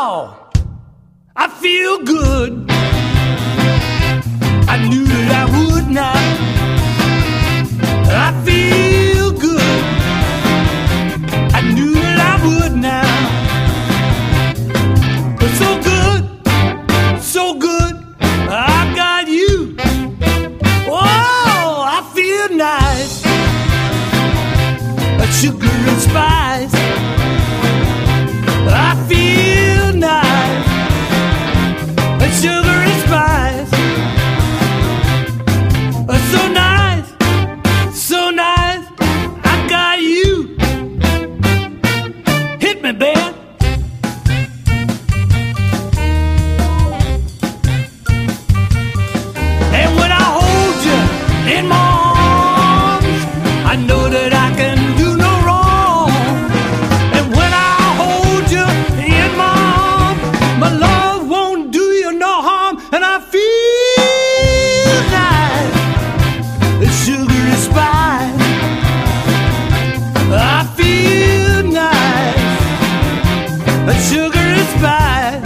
Wow, I feel good. I knew that I would now. I feel good. I knew that I would now. But so good, so good, I got you. Oh, I feel nice, like sugar and spice. I feel nice, like sugar and spice. So nice, so nice, I got you. Hit me, band. And when I hold you in my arms, I know that I can do no wrong. And when I hold you in my arms, my love won't do you no harm. And I feel nice, the sugar and spice. I feel nice, the sugar and spice.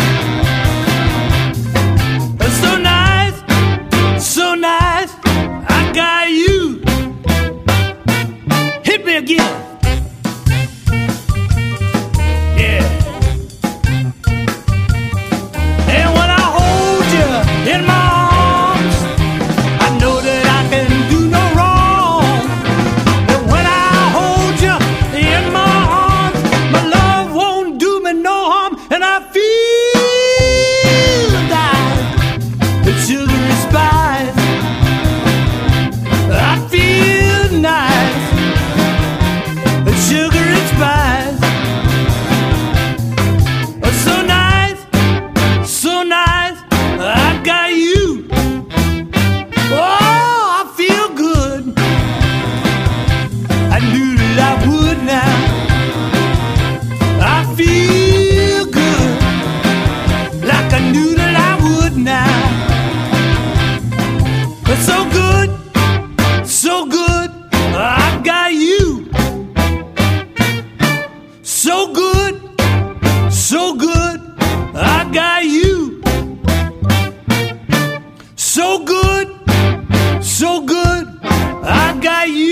So nice, so nice, I got you. Hit me again. Yeah. And when I hold you in my arms, I know that I can do no wrong. And when I hold you in my arms, my love won't do me no harm. And I feel nice, the sugar and spice. I feel nice, the sugar and spice. So nice, so nice, I got you. Oh, I feel good. I knew that I would now. I feel good, like I knew that I would now. But so good, so good, I got you. So good, so good, I got you. So good, I got you.